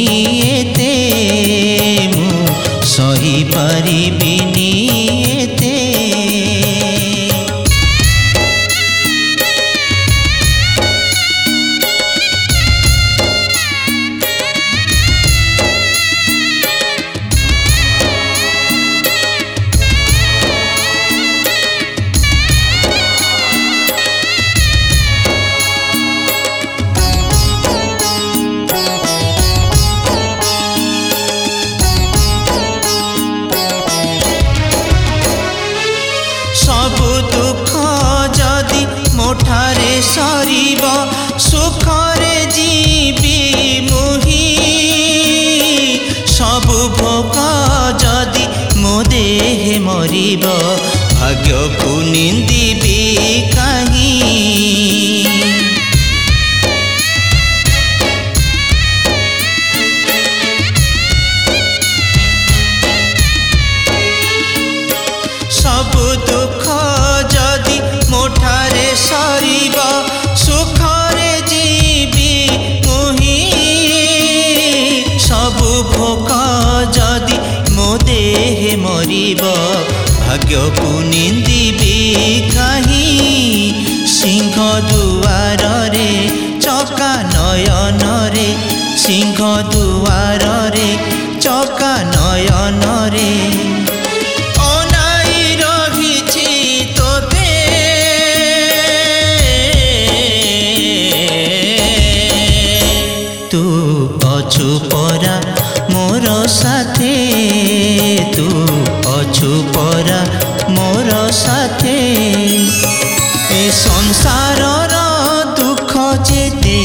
एते मु सही परिबिनी एते। सबु दुख जदि मोठारे सरीब सुखरे जीवी मुही। सबु भोग जदि मो देहे मरीब भाग्य को निंदिबी कहीं। सबु दुख जदि मोठारे सरीब सुखरे जीवी मुही। सबु भोग जदि मो देहे मरीब भाग्य को निंदिबी कहीं। सिंह दुआर रे चका नयन रे सिंह दुआर रे चका नयन रे अछु परा मोर साथे तू अछु परा मोर साथे। ए संसार दुख जेते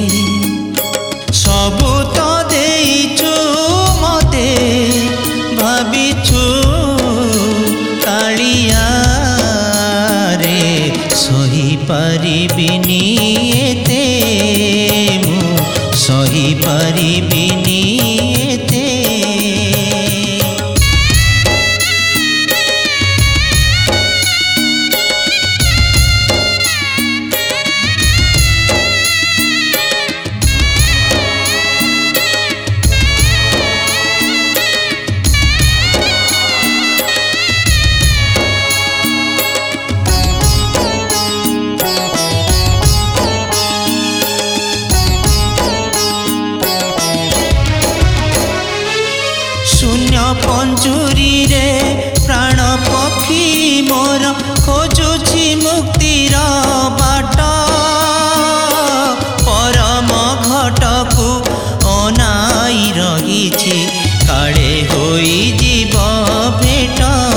सबु तो देइछु मते भाबिछु कालिया रे सही परिबिनी एते मु सही परिबिनी एते। शून्य पंजुरी रे प्राण पक्षी मोर खोजुछि मुक्तिर बाट। परम घटकु अनाई रहिछि काले होई जीव भेट।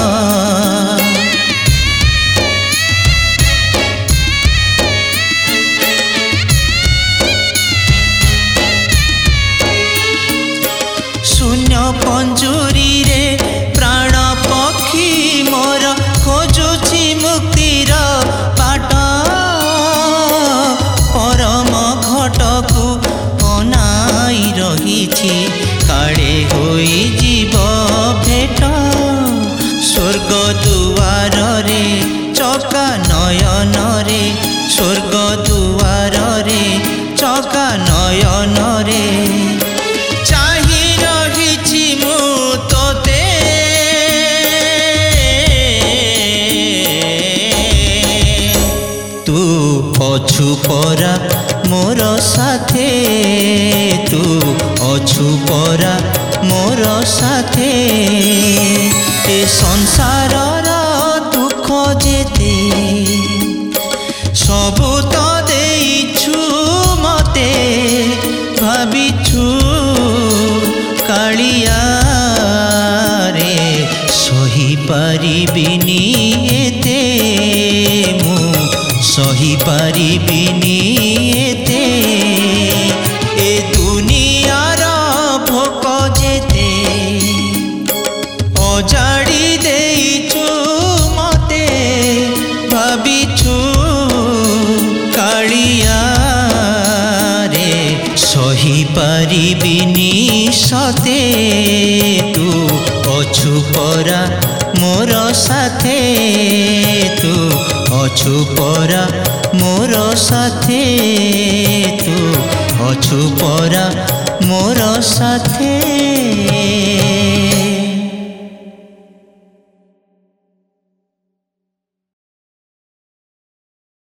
शून्य पंजुरी रे प्राण पक्षी मोर खोजुछि मुक्तिर बाट। परम घटकु अनाई रहिछि काले होई जीव भेट। स्वर्ग दुआर रे चका नयन रे स्वर्ग दुआर रे चका नयन रे अछु परा मोर साथे तू अछु परा मोर साथे। ए संसार दुख जेते सबु तो देइछु मते भाबिछु कालिया रे सही परिबिनी एते मु सही परिबिनी एते। ए दुनियार भोक जेते अजाड़ी देइछु मते भाबिछु कालिया रे सही परिबिनी सते तू अछु परा मोर साथे तू अछु परा मोर साथे तू अछु परा मोर साथे।